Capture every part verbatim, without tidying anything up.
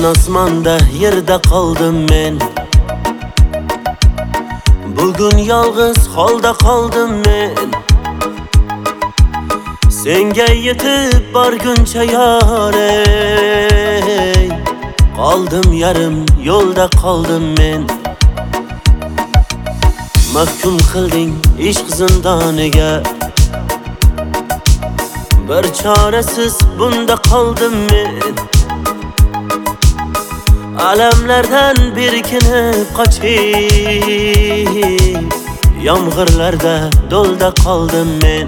osmonda yerda qoldim men. Bugun yolg'iz holda qoldim men. Senga yetib borguncha yorey, qoldim yarim yo'lda qoldim men. Mahkum qilding ishq zindoniga, bir chorasiz bunda qoldim men. Alamlardan berkinib qochib, yomg'irlarda do'lda qoldim men.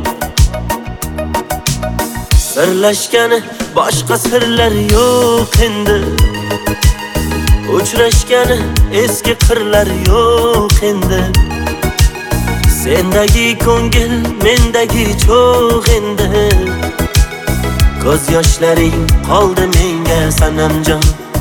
Sirlashgani boshqa sirlar yo'q endi, uchrashgani eski qirlar yo'q endi. Sendagi ko'ngil mendagi cho'g' endi, ko'z yoshlaring qoldi menga sanamjon.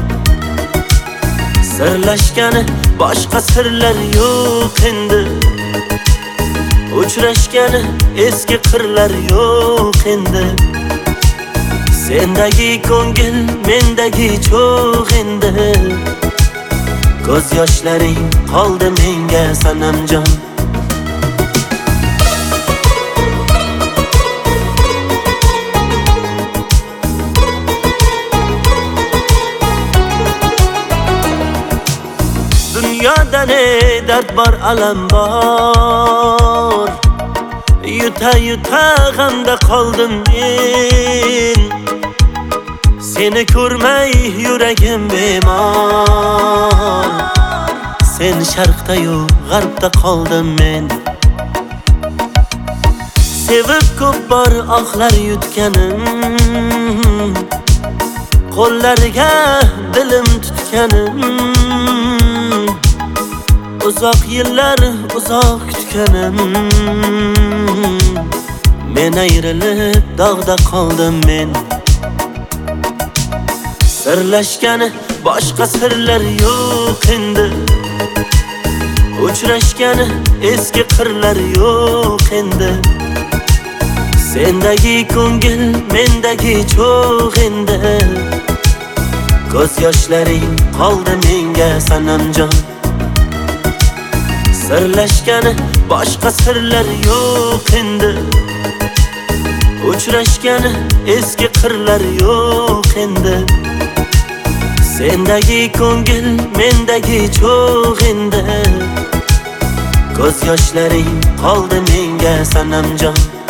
Sirlashgani boshqa sirlar yo'q endi, uchrashgani eski qirlar yo'q endi. Sendagi ko'ngil mendagi cho'g' endi, ko'z yoshlaring qoldi menga sanamjon. Dunyoda ne dard bor, alam bor, yuta yuta g'amda qoldim men. Seni ko'rmay yuragim bemor, sen sharqda yu g'arbda qoldim men. Sevib ko'p bor oqlar yutganim, qo'llariga dilim tutganim. Uzoq yillar uzoq kutganim, men ayrilib dog'da qoldim men. Sirlashgani boshqa sirlar yo'q endi, uchrashgani eski qirlar yo'q endi. Sendagi ko'ngil mendagi cho'g' endi, ko'z yoshlaring qoldi menga sanamjon. Sirlashgani boshqa sirlar yo'q endi, uchrashgani eski qirlar yo'q endi. Sendagi ko'ngil mendagi cho'g' endi, ko'z yoshlaring qoldi menga sanamjon.